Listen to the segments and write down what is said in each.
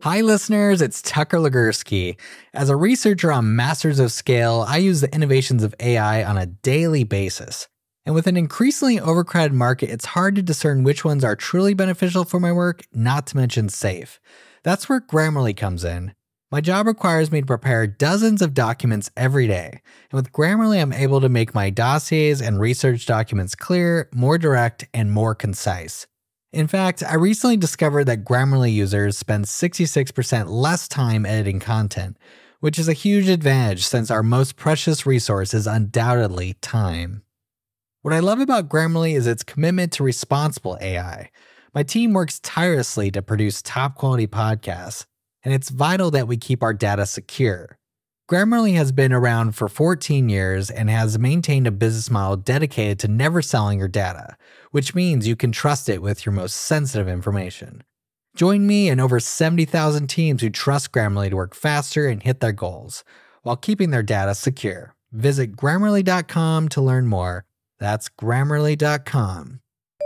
Hi, listeners. It's Tucker Legursky. As a researcher on Masters of Scale, I use the innovations of AI on a daily basis. And with an increasingly overcrowded market, it's hard to discern which ones are truly beneficial for my work, not to mention safe. That's where Grammarly comes in. My job requires me to prepare dozens of documents every day. And with Grammarly, I'm able to make my dossiers and research documents clear, more direct, and more concise. In fact, I recently discovered that Grammarly users spend 66% less time editing content, which is a huge advantage since our most precious resource is undoubtedly time. What I love about Grammarly is its commitment to responsible AI. My team works tirelessly to produce top-quality podcasts, and it's vital that we keep our data secure. Grammarly has been around for 14 years and has maintained a business model dedicated to never selling your data, which means you can trust it with your most sensitive information. Join me and over 70,000 teams who trust Grammarly to work faster and hit their goals, while keeping their data secure. Visit Grammarly.com to learn more. That's Grammarly.com.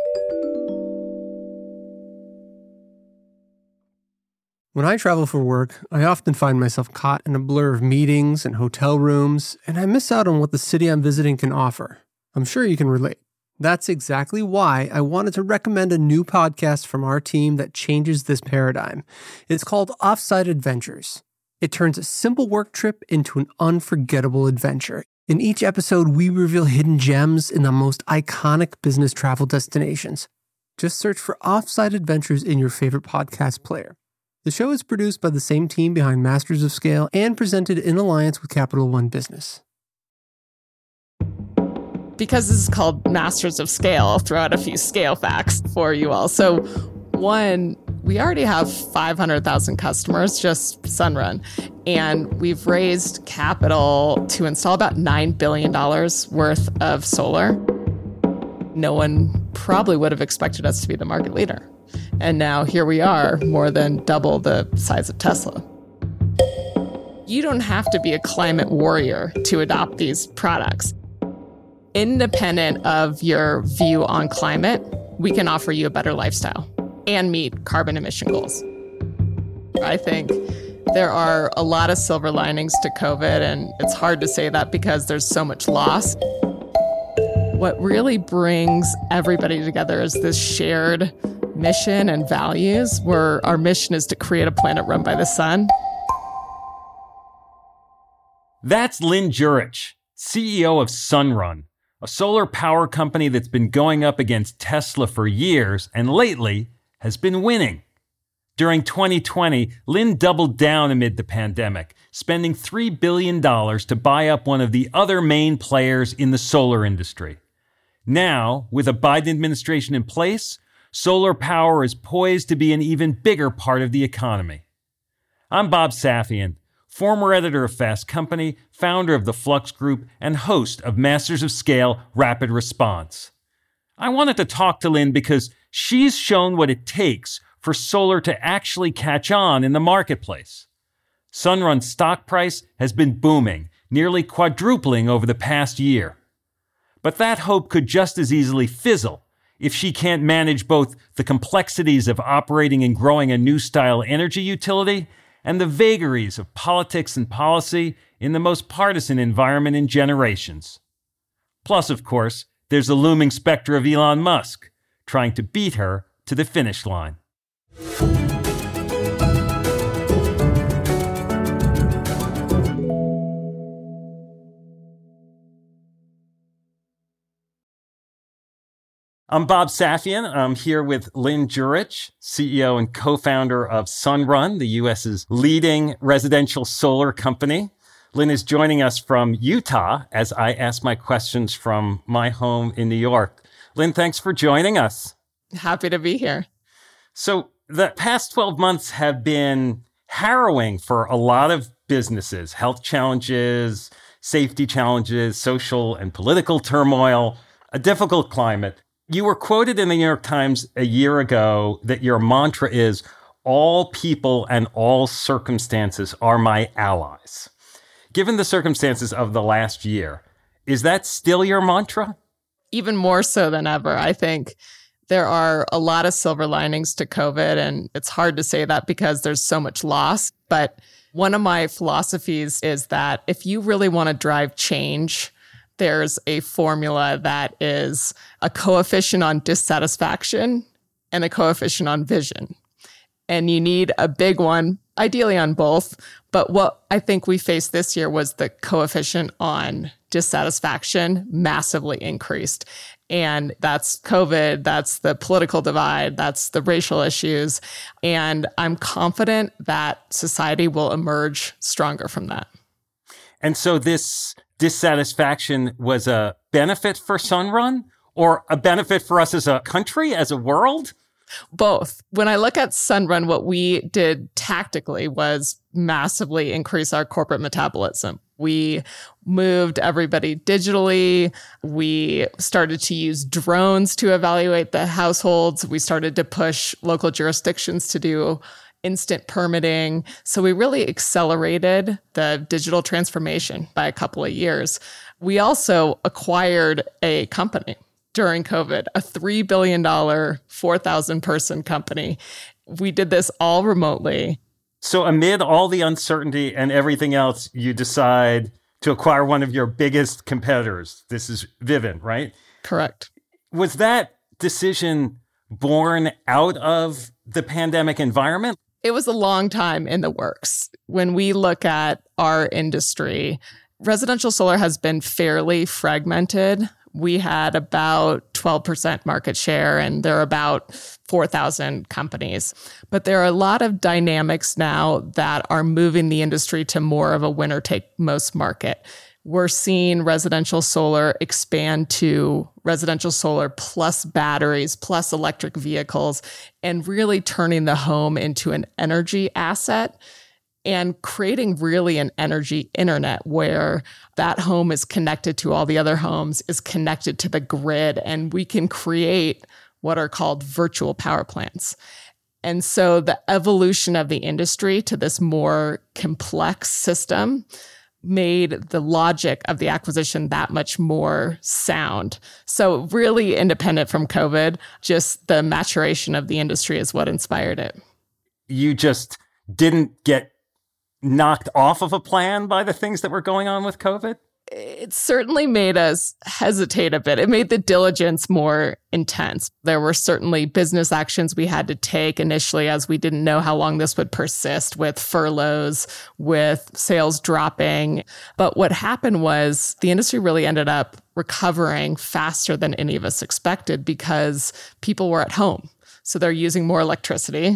When I travel for work, I often find myself caught in a blur of meetings and hotel rooms, and I miss out on what the city I'm visiting can offer. I'm sure you can relate. That's exactly why I wanted to recommend a new podcast from our team that changes this paradigm. It's called Offsite Adventures. It turns a simple work trip into an unforgettable adventure. In each episode, we reveal hidden gems in the most iconic business travel destinations. Just search for Offsite Adventures in your favorite podcast player. The show is produced by the same team behind Masters of Scale and presented in alliance with Capital One Business. Because this is called Masters of Scale, I'll throw out a few scale facts for you all. So one, we already have 500,000 customers, just Sunrun, and we've raised capital to install about $9 billion worth of solar. No one probably would have expected us to be the market leader. And now here we are, more than double the size of Tesla. You don't have to be a climate warrior to adopt these products. Independent of your view on climate, we can offer you a better lifestyle and meet carbon emission goals. I think there are a lot of silver linings to COVID, and it's hard to say that because there's so much loss. What really brings everybody together is this shared mission and values, where our mission is to create a planet run by the sun. That's Lynn Jurich, CEO of Sunrun, a solar power company that's been going up against Tesla for years and lately has been winning. During 2020, Lynn doubled down amid the pandemic, spending $3 billion to buy up one of the other main players in the solar industry. Now, with a Biden administration in place, solar power is poised to be an even bigger part of the economy. I'm Bob Safian, former editor of Fast Company, founder of the Flux Group, and host of Masters of Scale Rapid Response. I wanted to talk to Lynn because she's shown what it takes for solar to actually catch on in the marketplace. Sunrun's stock price has been booming, nearly quadrupling over the past year. But that hope could just as easily fizzle if she can't manage both the complexities of operating and growing a new style energy utility and the vagaries of politics and policy in the most partisan environment in generations. Plus, of course, there's the looming specter of Elon Musk trying to beat her to the finish line. I'm Bob Safian. I'm here with Lynn Jurich, CEO and co-founder of Sunrun, the U.S.'s leading residential solar company. Lynn is joining us from Utah as I ask my questions from my home in New York. Lynn, thanks for joining us. Happy to be here. So the past 12 months have been harrowing for a lot of businesses, health challenges, safety challenges, social and political turmoil, a difficult climate. You were quoted in the New York Times a year ago that your mantra is, all people and all circumstances are my allies. Given the circumstances of the last year, is that still your mantra? Even more so than ever. I think There are a lot of silver linings to COVID, and it's hard to say that because there's so much loss. But one of my philosophies is that if you really want to drive change, there's a formula that is a coefficient on dissatisfaction and a coefficient on vision. And you need a big one, ideally on both. But what I think we faced this year was the coefficient on dissatisfaction massively increased. And that's COVID, that's the political divide, that's the racial issues. And I'm confident that society will emerge stronger from that. And so this dissatisfaction was a benefit for Sunrun or a benefit for us as a country, as a world? Both. When I look at Sunrun, what we did tactically was massively increase our corporate metabolism. We moved everybody digitally. We started to use drones to evaluate the households. We started to push local jurisdictions to do instant permitting. So we really accelerated the digital transformation by a couple of years. We also acquired a company during COVID, a $3 billion, 4,000 person company. We did this all remotely. So amid all the uncertainty and everything else, you decide to acquire one of your biggest competitors. This is Vivint, right? Correct. Was that decision born out of the pandemic environment? It was a long time in the works. When we look at our industry, residential solar has been fairly fragmented. We had about 12% market share, and there are about 4,000 companies. But there are a lot of dynamics now that are moving the industry to more of a winner-take-most market. We're seeing residential solar expand to residential solar plus batteries, plus electric vehicles, and really turning the home into an energy asset and creating really an energy internet where that home is connected to all the other homes, is connected to the grid, and we can create what are called virtual power plants. And so the evolution of the industry to this more complex system made the logic of the acquisition that much more sound. So really independent from COVID, just the maturation of the industry is what inspired it. You just didn't get knocked off of a plan by the things that were going on with COVID? It certainly made us hesitate a bit. It made the diligence more intense. There were certainly business actions we had to take initially as we didn't know how long this would persist, with furloughs, with sales dropping. But what happened was the industry really ended up recovering faster than any of us expected because people were at home. So they're using more electricity.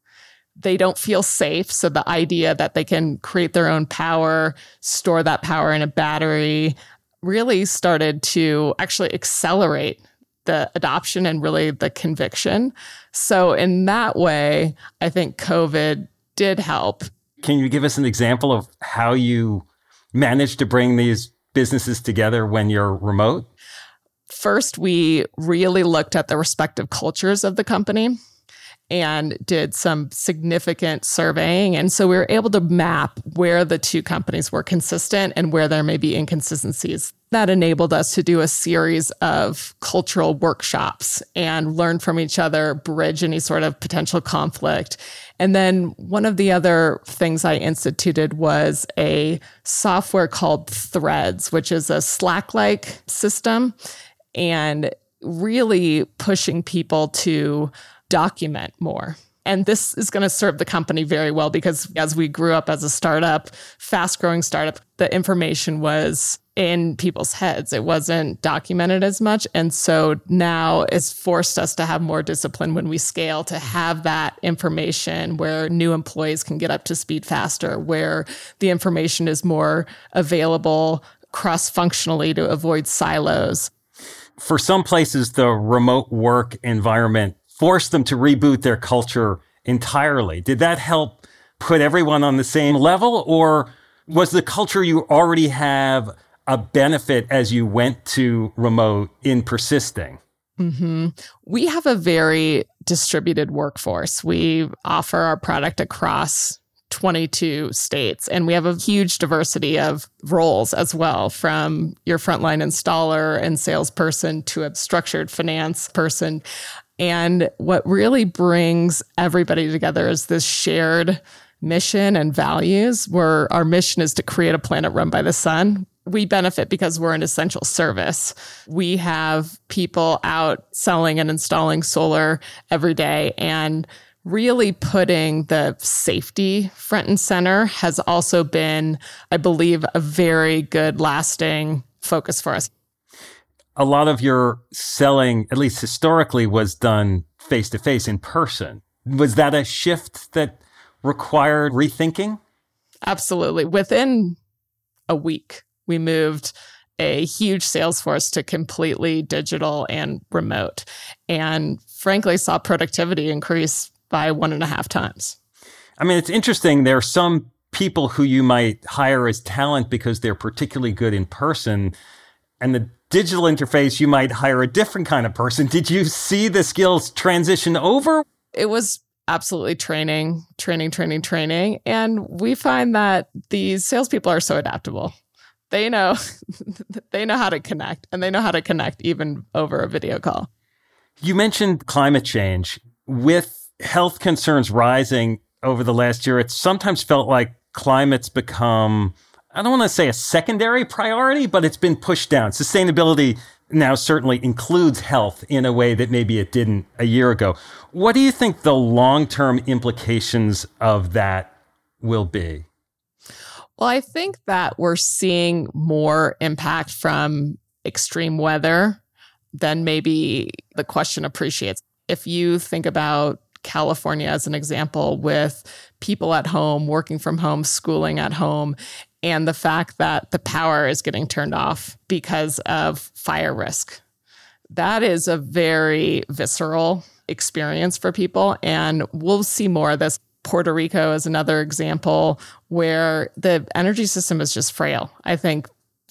They don't feel safe. So the idea that they can create their own power, store that power in a battery, really started to actually accelerate the adoption and really the conviction. So in that way, I think COVID did help. Can you give us an example of how you managed to bring these businesses together when you're remote? First, we really looked at the respective cultures of the company and did some significant surveying. And so we were able to map where the two companies were consistent and where there may be inconsistencies. That enabled us to do a series of cultural workshops and learn from each other, bridge any sort of potential conflict. And then one of the other things I instituted was a software called Threads, which is a Slack-like system, and really pushing people to document more. And this is going to serve the company very well because as we grew up as a startup, fast-growing startup, the information was in people's heads. It wasn't documented as much. And so now it's forced us to have more discipline when we scale, to have that information where new employees can get up to speed faster, where the information is more available cross-functionally to avoid silos. For some places, the remote work environment forced them to reboot their culture entirely. Did that help put everyone on the same level, or was the culture you already have a benefit as you went to remote in persisting? Mm-hmm. We have a very distributed workforce. We offer our product across 22 states, and we have a huge diversity of roles as well, from your frontline installer and salesperson to a structured finance person. And what really brings everybody together is this shared mission and values, where our mission is to create a planet run by the sun. We benefit because we're an essential service. We have people out selling and installing solar every day, and really putting the safety front and center has also been, I believe, a very good lasting focus for us. A lot of your selling, at least historically, was done face-to-face in person. Was that a shift that required rethinking? Absolutely. Within a week, we moved a huge sales force to completely digital and remote, and frankly saw productivity increase by 1.5 times. I mean, it's interesting. There are some people who you might hire as talent because they're particularly good in person, and the digital interface, you might hire a different kind of person. Did you see the skills transition over? It was absolutely training. And we find that these salespeople are so adaptable. They know how to connect, and they know how to connect even over a video call. You mentioned climate change. With health concerns rising over the last year, it's sometimes felt like climate's become, I don't want to say a secondary priority, but it's been pushed down. Sustainability now certainly includes health in a way that maybe it didn't a year ago. What do you think the long-term implications of that will be? Well, I think that we're seeing more impact from extreme weather than maybe the question appreciates. If you think about California as an example, with people at home, working from home, schooling at home, and the fact that the power is getting turned off because of fire risk. That is a very visceral experience for people, and we'll see more of this. Puerto Rico is another example where the energy system is just frail. I think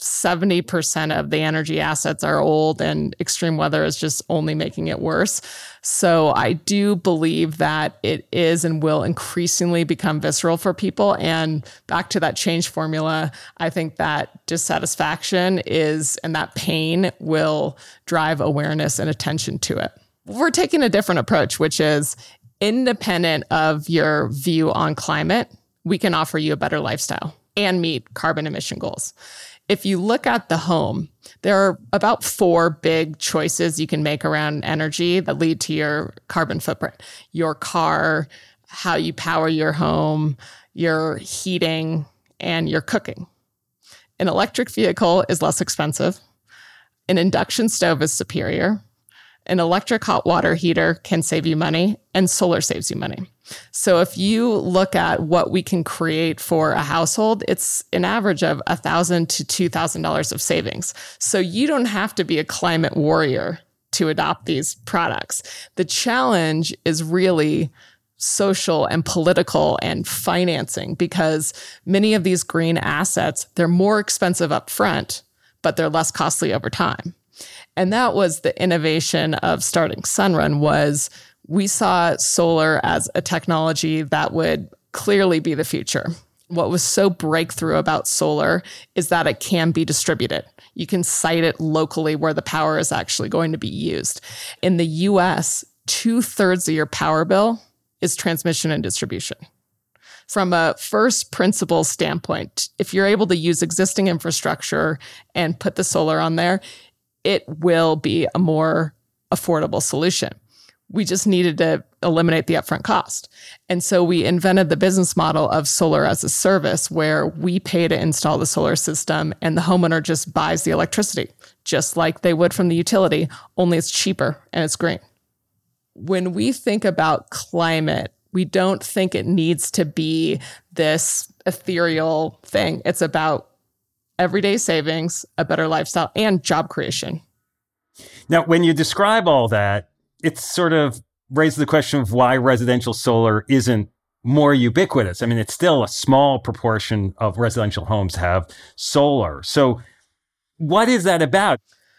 70% of the energy assets are old, and extreme weather is just only making it worse. So I do believe that it is and will increasingly become visceral for people. And back to that change formula, I think that dissatisfaction and that pain will drive awareness and attention to it. We're taking a different approach, which is independent of your view on climate, we can offer you a better lifestyle and meet carbon emission goals. If you look at the home, there are about 4 big choices you can make around energy that lead to your carbon footprint. Your car, how you power your home, your heating, and your cooking. An electric vehicle is less expensive. An induction stove is superior. An electric hot water heater can save you money, and solar saves you money. So if you look at what we can create for a household, it's an average of $1,000 to $2,000 of savings. So you don't have to be a climate warrior to adopt these products. The challenge is really social and political and financing, because many of these green assets, they're more expensive up front, but they're less costly over time. And that was the innovation of starting Sunrun. Was we saw solar as a technology that would clearly be the future. What was so breakthrough about solar is that it can be distributed. You can site it locally where the power is actually going to be used. In the US, 2/3 of your power bill is transmission and distribution. From a first principle standpoint, if you're able to use existing infrastructure and put the solar on there, it will be a more affordable solution. We just needed to eliminate the upfront cost. And so we invented the business model of solar as a service, where we pay to install the solar system and the homeowner just buys the electricity, just like they would from the utility, only it's cheaper and it's green. When we think about climate, we don't think it needs to be this ethereal thing. It's about everyday savings, a better lifestyle, and job creation. Now, when you describe all that, it sort of raises the question of why residential solar isn't more ubiquitous. I mean, it's still a small proportion of residential homes have solar. So what is that about?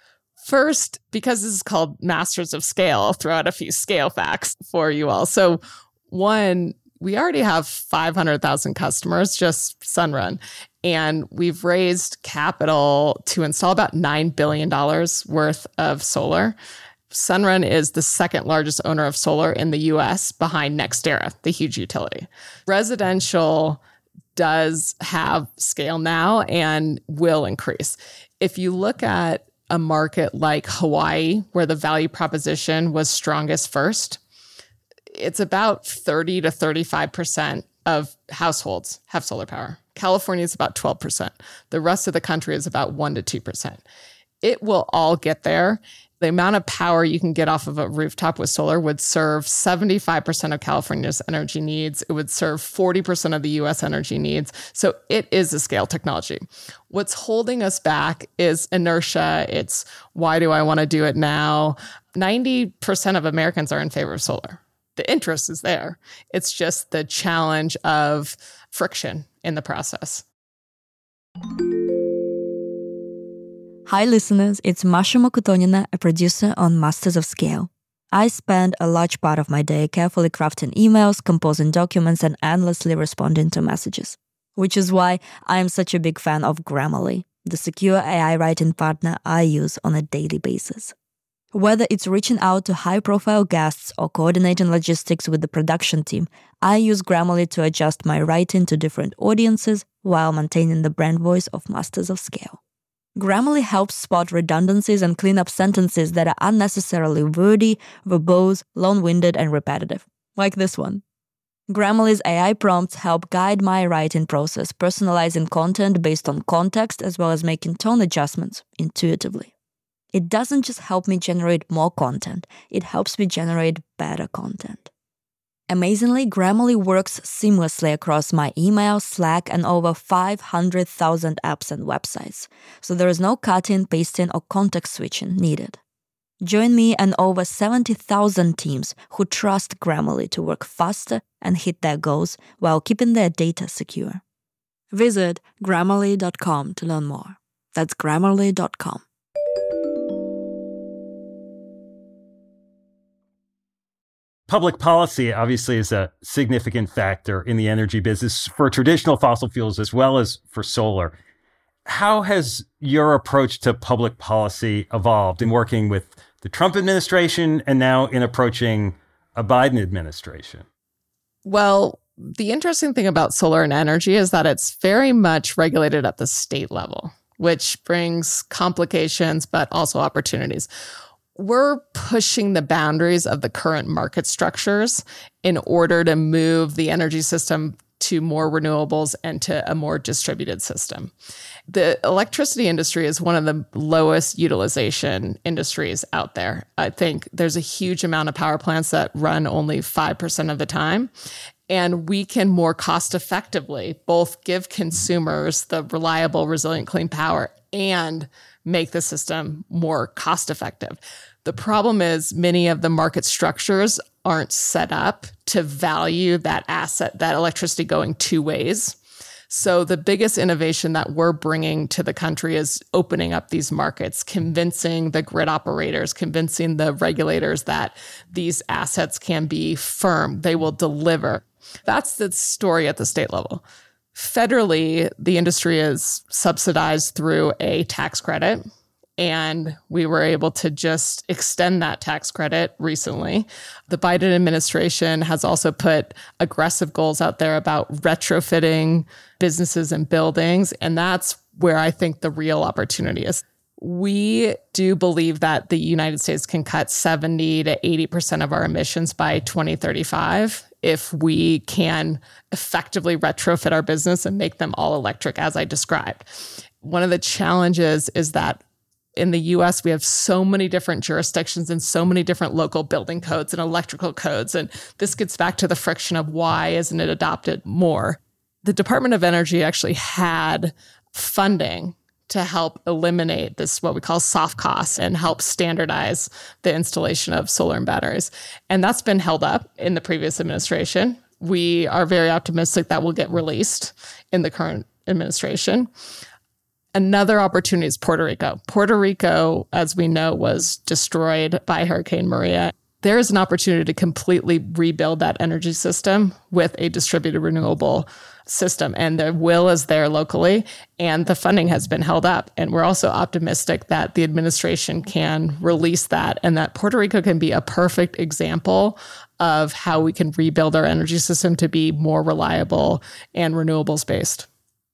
First, because this is called Masters of Scale, I'll throw out a few scale facts for you all. So one, we already have 500,000 customers, just Sunrun. And we've raised capital to install about $9 billion worth of solar. Sunrun is the second largest owner of solar in the US behind NextEra, the huge utility. Residential does have scale now and will increase. If you look at a market like Hawaii, where the value proposition was strongest first, it's about 30 to 35% of households have solar power. California is about 12%. The rest of the country is about 1% to 2%. It will all get there. The amount of power you can get off of a rooftop with solar would serve 75% of California's energy needs. It would serve 40% of the US energy needs. So it is a scale technology. What's holding us back is inertia. It's why do I want to do it now? 90% of Americans are in favor of solar. The interest is there. It's just the challenge of friction in the process. Hi listeners, it's Masha Mokotonina, a producer on Masters of Scale. I spend a large part of my day carefully crafting emails, composing documents, and endlessly responding to messages. Which is why I am such a big fan of Grammarly, the secure AI writing partner I use on a daily basis. Whether it's reaching out to high-profile guests or coordinating logistics with the production team, I use Grammarly to adjust my writing to different audiences while maintaining the brand voice of Masters of Scale. Grammarly helps spot redundancies and clean up sentences that are unnecessarily wordy, verbose, long-winded, and repetitive, like this one. Grammarly's AI prompts help guide my writing process, personalizing content based on context as well as making tone adjustments intuitively. It doesn't just help me generate more content, it helps me generate better content. Amazingly, Grammarly works seamlessly across my email, Slack, and over 500,000 apps and websites, so there is no cutting, pasting, or context switching needed. Join me and over 70,000 teams who trust Grammarly to work faster and hit their goals while keeping their data secure. Visit Grammarly.com to learn more. That's Grammarly.com. Public policy obviously is a significant factor in the energy business for traditional fossil fuels as well as for solar. How has your approach to public policy evolved in working with the Trump administration and now in approaching a Biden administration? Well, the interesting thing about solar and energy is that it's very much regulated at the state level, which brings complications, but also opportunities. We're pushing the boundaries of the current market structures in order to move the energy system to more renewables and to a more distributed system. The electricity industry is one of the lowest utilization industries out there. I think there's a huge amount of power plants that run only 5% of the time. And we can more cost effectively both give consumers the reliable, resilient, clean power and make the system more cost effective. The problem is many of the market structures aren't set up to value that asset, that electricity going two ways. So the biggest innovation that we're bringing to the country is opening up these markets, convincing the grid operators, convincing the regulators that these assets can be firm, they will deliver. That's the story at the state level. Federally, the industry is subsidized through a tax credit, and we were able to just extend that tax credit recently. The Biden administration has also put aggressive goals out there about retrofitting businesses and buildings, and that's where I think the real opportunity is. We do believe that the United States can cut 70 to 80% of our emissions by 2035 if we can effectively retrofit our business and make them all electric, as I described. One of the challenges is that in the US, we have so many different jurisdictions and so many different local building codes and electrical codes. And this gets back to the friction of why isn't it adopted more? The Department of Energy actually had funding to help eliminate this, what we call soft costs, and help standardize the installation of solar and batteries. And that's been held up in the previous administration. We are very optimistic that will get released in the current administration. Another opportunity is Puerto Rico. Puerto Rico, as we know, was destroyed by Hurricane Maria. there is an opportunity to completely rebuild that energy system with a distributed renewable system. And the will is there locally, and the funding has been held up. And we're also optimistic that the administration can release that, and that Puerto Rico can be a perfect example of how we can rebuild our energy system to be more reliable and renewables based.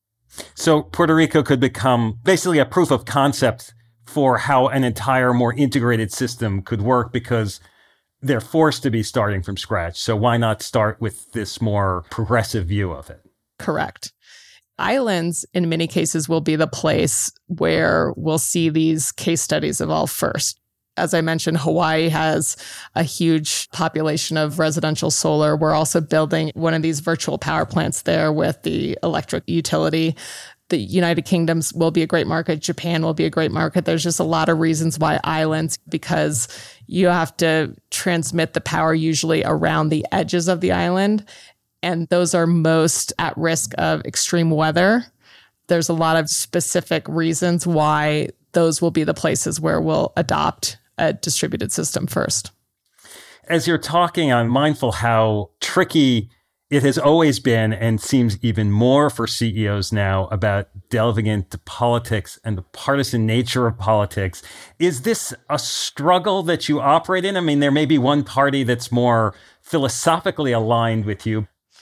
So Puerto Rico could become basically a proof of concept for how an entire, more integrated system could work, because they're forced to be starting from scratch. So why not start with this more progressive view of it? Correct. Islands, in many cases, will be the place where we'll see these case studies evolve first. As I mentioned, Hawaii has a huge population of residential solar. We're also building one of these virtual power plants there with the electric utility. The United Kingdom will be a great market. Japan will be a great market. There's just a lot of reasons why islands, because you have to transmit the power usually around the edges of the island. And those are most at risk of extreme weather. There's a lot of specific reasons why those will be the places where we'll adopt a distributed system first. As you're talking, I'm mindful how tricky it has always been, and seems even more for CEOs now, about delving into politics and the partisan nature of politics. Is this a struggle that you operate in? I mean, there may be one party that's more philosophically aligned with you.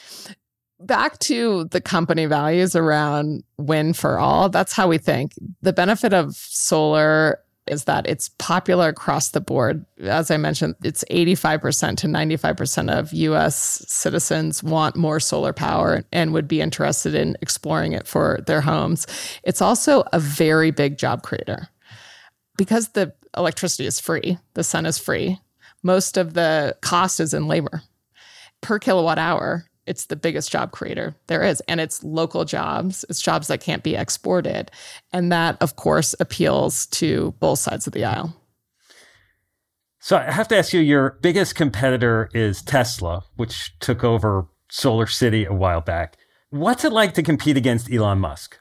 Back to the company values around win for all, that's how we think. The benefit of solar is that it's popular across the board. As I mentioned, it's 85% to 95% of US citizens want more solar power and would be interested in exploring it for their homes. It's also a very big job creator. Because the electricity is free, the sun is free, most of the cost is in labor. Per kilowatt hour, it's the biggest job creator there is. And it's local jobs. It's jobs that can't be exported. And that, of course, appeals to both sides of the aisle. So I have to ask you, your biggest competitor is Tesla, which took over Solar City a while back. What's it like to compete against Elon Musk?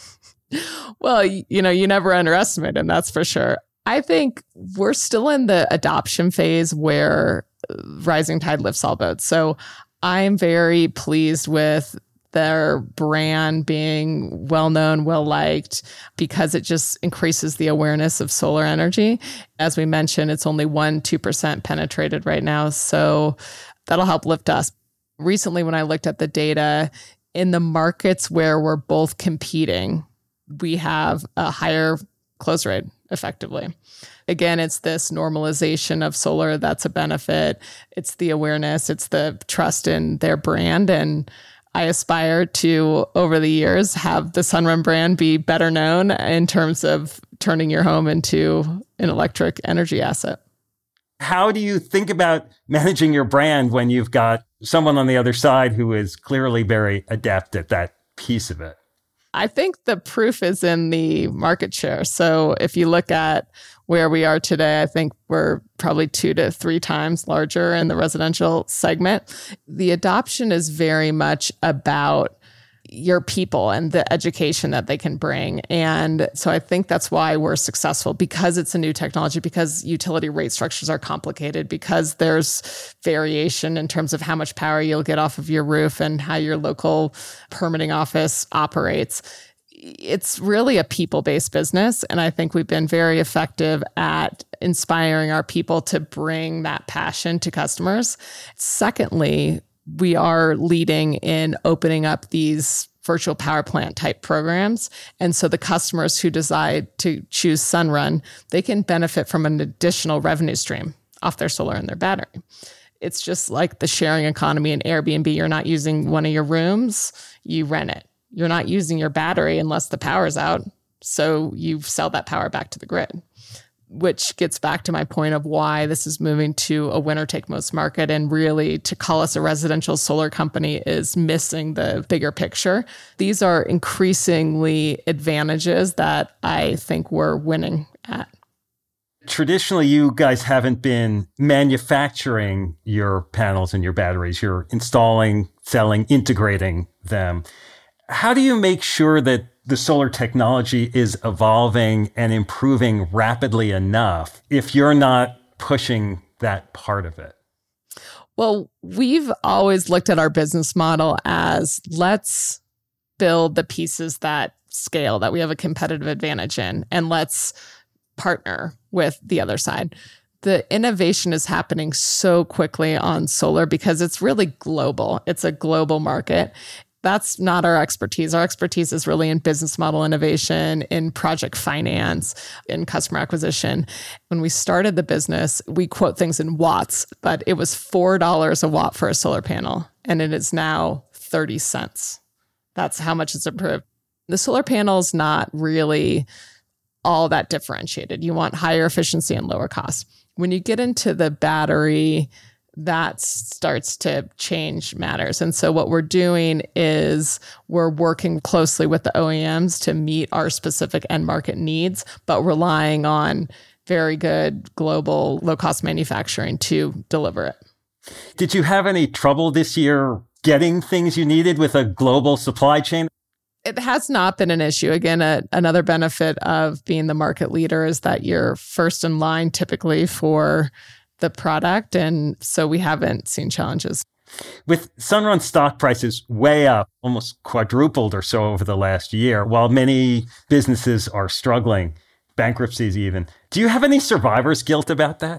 Well, you never underestimate him, that's for sure. I think we're still in the adoption phase where rising tide lifts all boats. So I'm very pleased with their brand being well-known, well-liked, because it just increases the awareness of solar energy. As we mentioned, it's only 1-2% penetrated right now, so that'll help lift us. Recently, when I looked at the data, in the markets where we're both competing, we have a higher close rate, effectively. Again, it's this normalization of solar that's a benefit. It's the awareness, it's the trust in their brand. And I aspire to, over the years, have the Sunrun brand be better known in terms of turning your home into an electric energy asset. How do you think about managing your brand when you've got someone on the other side who is clearly very adept at that piece of it? I think the proof is in the market share. So if you look at where we are today, I think we're probably 2 to 3 times larger in the residential segment. The adoption is very much about your people and the education that they can bring. And so I think that's why we're successful, because it's a new technology, because utility rate structures are complicated, because there's variation in terms of how much power you'll get off of your roof and how your local permitting office operates. It's really a people-based business. And I think we've been very effective at inspiring our people to bring that passion to customers. Secondly, we are leading in opening up these virtual power plant type programs. And so the customers who decide to choose Sunrun, they can benefit from an additional revenue stream off their solar and their battery. It's just like the sharing economy in Airbnb. You're not using one of your rooms, you rent it. You're not using your battery unless the power's out. So you sell that power back to the grid, which gets back to my point of why this is moving to a winner-take-most market. And really, to call us a residential solar company is missing the bigger picture. These are increasingly advantages that I think we're winning at. Traditionally, you guys haven't been manufacturing your panels and your batteries. You're installing, selling, integrating them. How do you make sure that the solar technology is evolving and improving rapidly enough if you're not pushing that part of it? Well, we've always looked at our business model as let's build the pieces that scale, that we have a competitive advantage in, and let's partner with the other side. The innovation is happening so quickly on solar because it's really global. It's a global market. That's not our expertise. Our expertise is really in business model innovation, in project finance, in customer acquisition. When we started the business, we quote things in watts, but it was $4 a watt for a solar panel, and it is now 30 cents. That's how much it's improved. The solar panel is not really all that differentiated. You want higher efficiency and lower cost. When you get into the battery, that starts to change matters. And so what we're doing is we're working closely with the OEMs to meet our specific end market needs, but relying on very good global low-cost manufacturing to deliver it. Did you have any trouble this year getting things you needed with a global supply chain? It has not been an issue. Again, another benefit of being the market leader is that you're first in line typically for the product. And so we haven't seen challenges. With Sunrun stock prices way up, almost quadrupled or so over the last year, while many businesses are struggling, bankruptcies even, do you have any survivor's guilt about that?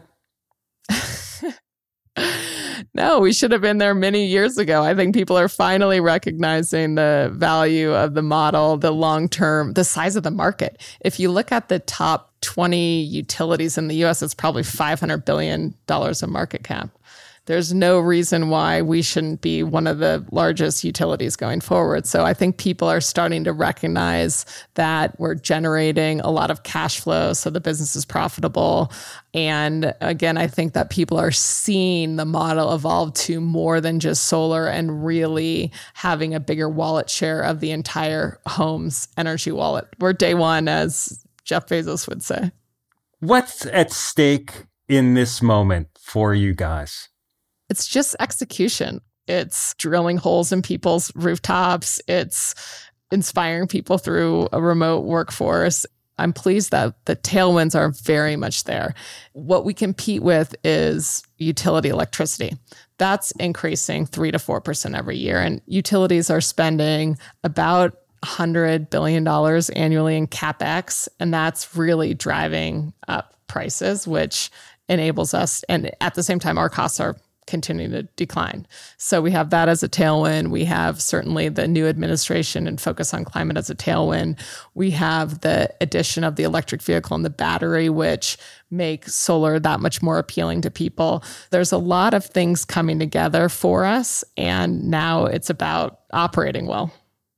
No, we should have been there many years ago. I think people are finally recognizing the value of the model, the long-term, the size of the market. If you look at the top 20 utilities in the US, it's probably $500 billion of market cap. There's no reason why we shouldn't be one of the largest utilities going forward. So I think people are starting to recognize that we're generating a lot of cash flow, so the business is profitable. And again, I think that people are seeing the model evolve to more than just solar and really having a bigger wallet share of the entire home's energy wallet. We're day one, as Jeff Bezos would say. What's at stake in this moment for you guys? It's just execution. It's drilling holes in people's rooftops. It's inspiring people through a remote workforce. I'm pleased that the tailwinds are very much there. What we compete with is utility electricity. That's increasing 3 to 4% every year. And utilities are spending about $100 billion annually in CapEx. And that's really driving up prices, which enables us. And at the same time, our costs are continuing to decline. So we have that as a tailwind. We have certainly the new administration and focus on climate as a tailwind. We have the addition of the electric vehicle and the battery, which make solar that much more appealing to people. There's a lot of things coming together for us, and now it's about operating well.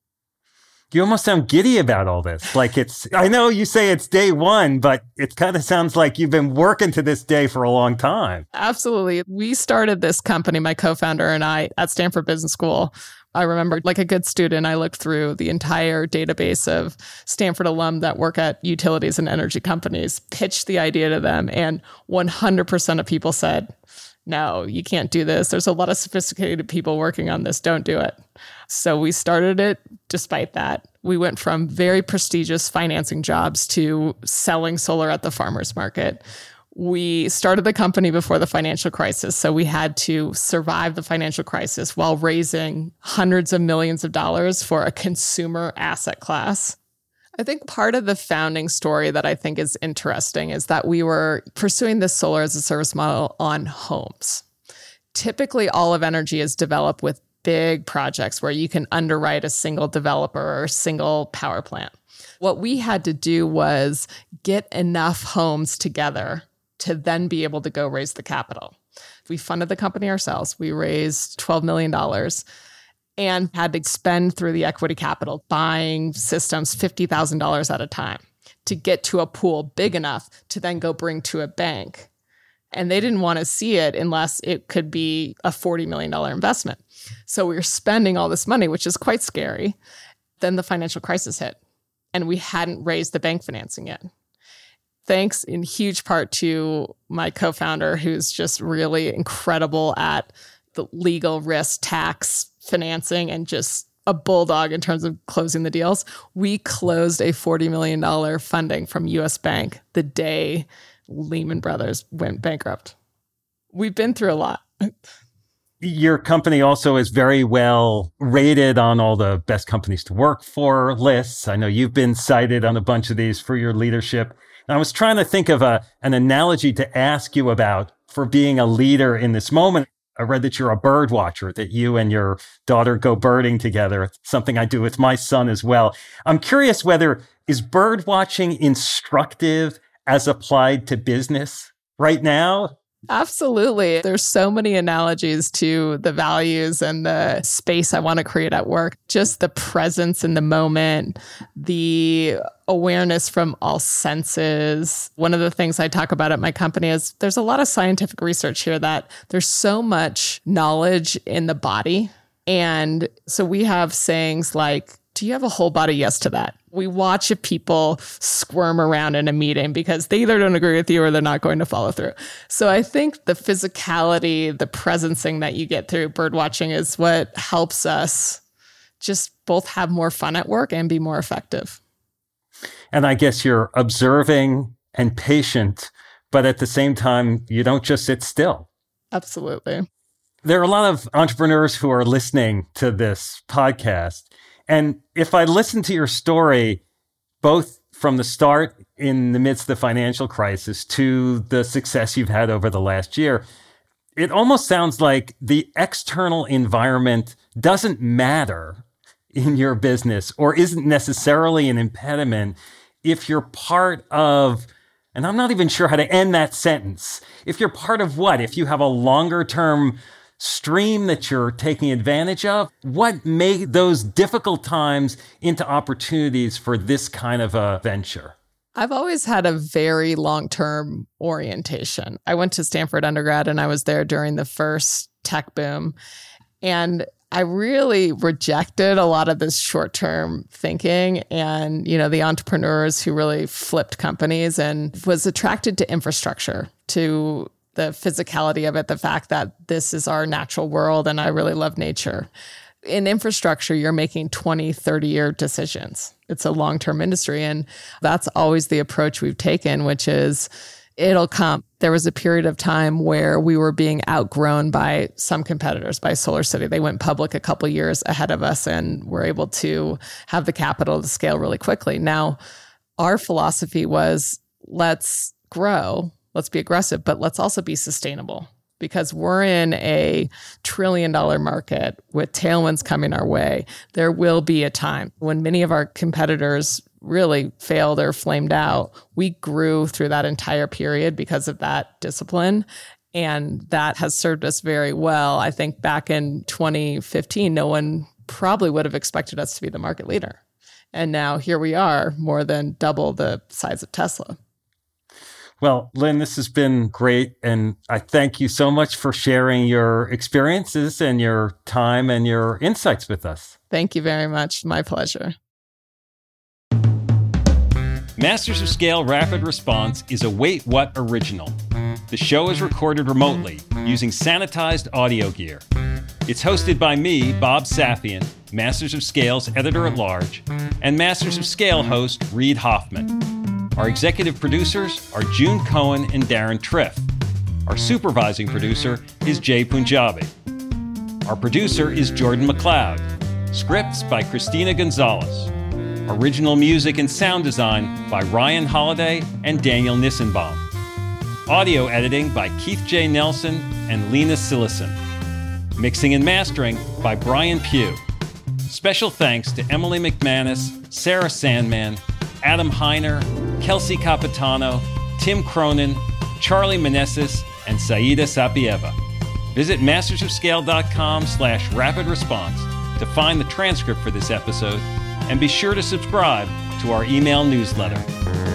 You almost sound giddy about all this. I know you say it's day one, but it kind of sounds like you've been working to this day for a long time. Absolutely. We started this company, my co-founder and I, at Stanford Business School. I remember, like a good student, I looked through the entire database of Stanford alum that work at utilities and energy companies, pitched the idea to them, and 100% of people said, no, you can't do this. There's a lot of sophisticated people working on this. Don't do it. So we started it despite that. We went from very prestigious financing jobs to selling solar at the farmer's market. We started the company before the financial crisis, so we had to survive the financial crisis while raising hundreds of millions of dollars for a consumer asset class. I think part of the founding story that I think is interesting is that we were pursuing this solar as a service model on homes. Typically, all of energy is developed with big projects where you can underwrite a single developer or a single power plant. What we had to do was get enough homes together to then be able to go raise the capital. We funded the company ourselves. We raised $12 million. And had to spend through the equity capital buying systems $50,000 at a time to get to a pool big enough to then go bring to a bank. And they didn't want to see it unless it could be a $40 million investment. So we were spending all this money, which is quite scary. Then the financial crisis hit, and we hadn't raised the bank financing yet. Thanks in huge part to my co-founder, who's just really incredible at the legal risk, tax, financing, and just a bulldog in terms of closing the deals. We closed a $40 million funding from US Bank the day Lehman Brothers went bankrupt. We've been through a lot. Your company also is very well rated on all the best companies to work for lists. I know you've been cited on a bunch of these for your leadership. And I was trying to think of an analogy to ask you about for being a leader in this moment. I read that you're a bird watcher, that you and your daughter go birding together. It's something I do with my son as well. I'm curious is bird watching instructive as applied to business right now? Absolutely. There's so many analogies to the values and the space I want to create at work. Just the presence in the moment, the awareness from all senses. One of the things I talk about at my company is there's a lot of scientific research here that there's so much knowledge in the body. And so we have sayings like, do you have a whole body yes to that? We watch people squirm around in a meeting because they either don't agree with you or they're not going to follow through. So I think the physicality, the presencing that you get through bird watching is what helps us just both have more fun at work and be more effective. And I guess you're observing and patient, but at the same time, you don't just sit still. Absolutely. There are a lot of entrepreneurs who are listening to this podcast. And if I listen to your story, both from the start in the midst of the financial crisis to the success you've had over the last year, it almost sounds like the external environment doesn't matter in your business or isn't necessarily an impediment if you're part of, and I'm not even sure how to end that sentence, if you're part of what? If you have a longer term stream that you're taking advantage of, what made those difficult times into opportunities for this kind of a venture? I've always had a very long-term orientation. I went to Stanford undergrad and I was there during the first tech boom. And I really rejected a lot of this short-term thinking and, the entrepreneurs who really flipped companies, and was attracted to infrastructure, to the physicality of it, the fact that this is our natural world, and I really love nature. In infrastructure, you're making 20, 30-year decisions. It's a long-term industry, and that's always the approach we've taken, which is it'll come. There was a period of time where we were being outgrown by some competitors, by SolarCity. They went public a couple years ahead of us and were able to have the capital to scale really quickly. Now, our philosophy was, let's grow, let's be aggressive, but let's also be sustainable, because we're in a $1 trillion market with tailwinds coming our way. There will be a time when many of our competitors really failed or flamed out. We grew through that entire period because of that discipline. And that has served us very well. I think back in 2015, no one probably would have expected us to be the market leader. And now here we are, more than double the size of Tesla. Well, Lynn, this has been great. And I thank you so much for sharing your experiences and your time and your insights with us. Thank you very much. My pleasure. Masters of Scale Rapid Response is a Wait What original. The show is recorded remotely using sanitized audio gear. It's hosted by me, Bob Safian, Masters of Scale's editor-at-large, and Masters of Scale host Reid Hoffman. Our executive producers are June Cohen and Darren Triff. Our supervising producer is Jay Punjabi. Our producer is Jordan McLeod. Scripts by Christina Gonzalez. Original music and sound design by Ryan Holiday and Daniel Nissenbaum. Audio editing by Keith J. Nelson and Lena Sillison. Mixing and mastering by Brian Pugh. Special thanks to Emily McManus, Sarah Sandman, Adam Heiner, Kelsey Capitano, Tim Cronin, Charlie Meneses, and Saida Sapieva. Visit mastersofscale.com/rapid response to find the transcript for this episode, and be sure to subscribe to our email newsletter.